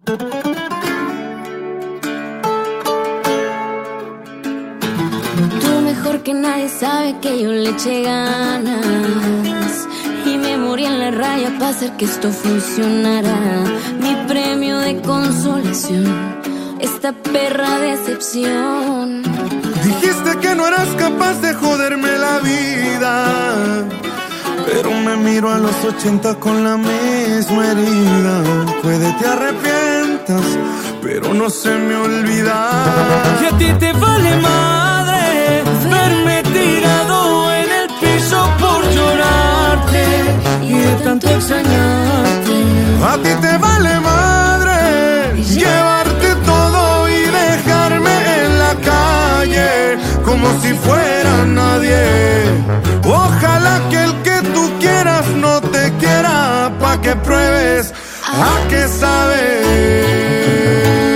Tú mejor que nadie sabe que yo le eché ganas y me morí en la raya para hacer que esto funcionara. Mi premio de consolación, esta perra decepción. Dijiste que no eras capaz de joderme la vida, pero me miro a los 80 con la misma herida. Puede te arrepientas, pero no se me olvida que a ti te vale madre verme tirado en el piso por llorarte y de tanto extrañarte. A ti te vale madre llevarte todo y dejarme en la calle como si fuera nadie. Ojalá que el que tú quieras no te quiera, pa' que pruebes a qué sabe.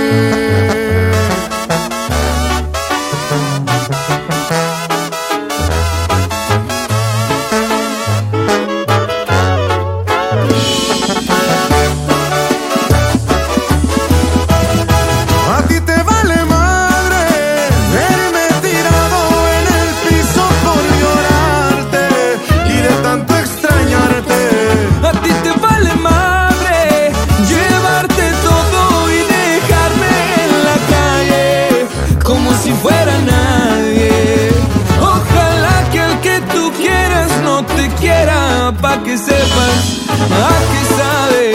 Pa' que sepas a qué sabe.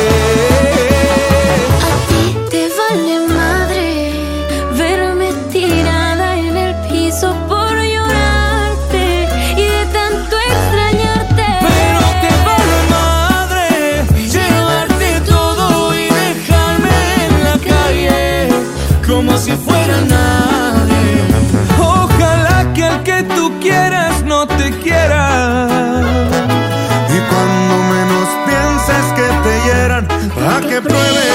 A ti te vale madre verme tirada en el piso por llorarte y de tanto extrañarte. Pero te vale madre llevarte todo y dejarme en la calle como si fuera nadie. Ojalá que el que tú quieras no te quiera. Pa' que pruebe